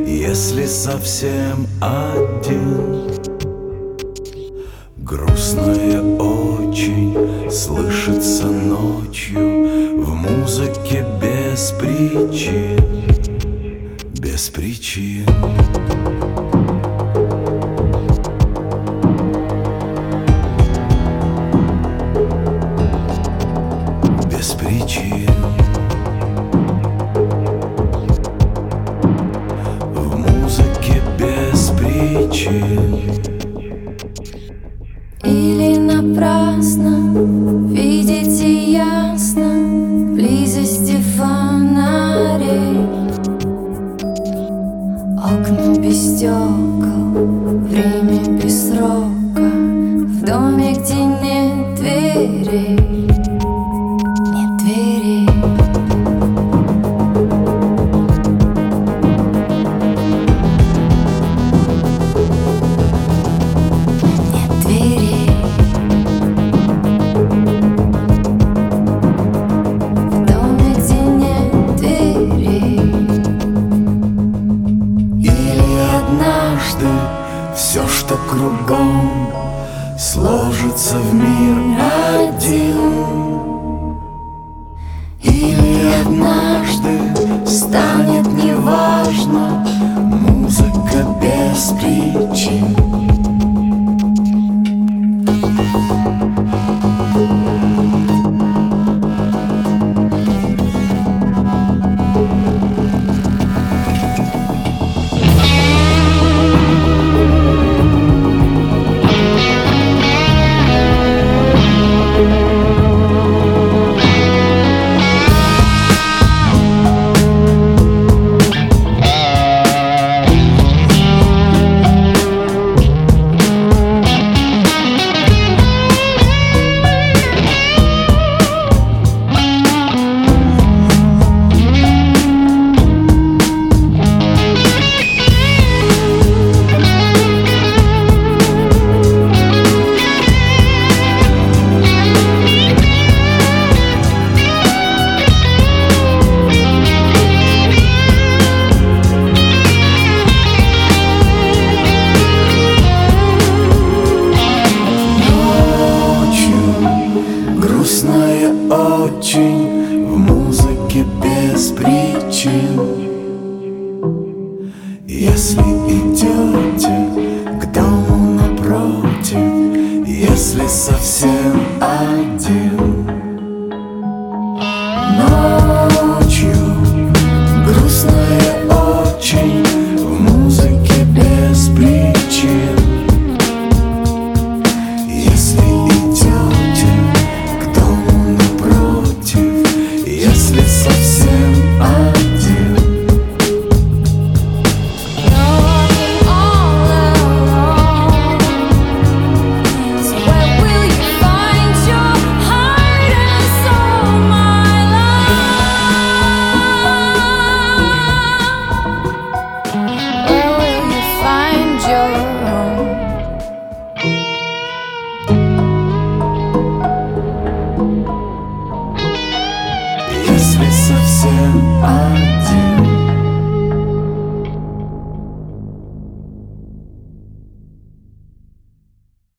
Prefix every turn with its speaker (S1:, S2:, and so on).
S1: Если совсем один, грустное очень слышится ночью в музыке без причин, без причин. Без причин. В музыке без причин.
S2: Или напрасно видите ясно в близости фонарей, окна без стекол, время без срока, в доме, где нет дверей. Нет дверей. Нет дверей. В доме, где нет дверей.
S1: Или однажды все, что кругом, сложится в мир один. Или однажды станет неважно музыка без причин. Грустная очень в музыке без причин. Если идете к дому напротив, если совсем один, ночью грустная очень в музыке без причин. Если идете к дому напротив, если совсем один,
S2: You're all alone. So where will you find your heart and soul, my love? Where will you find your own?
S1: если совсем один.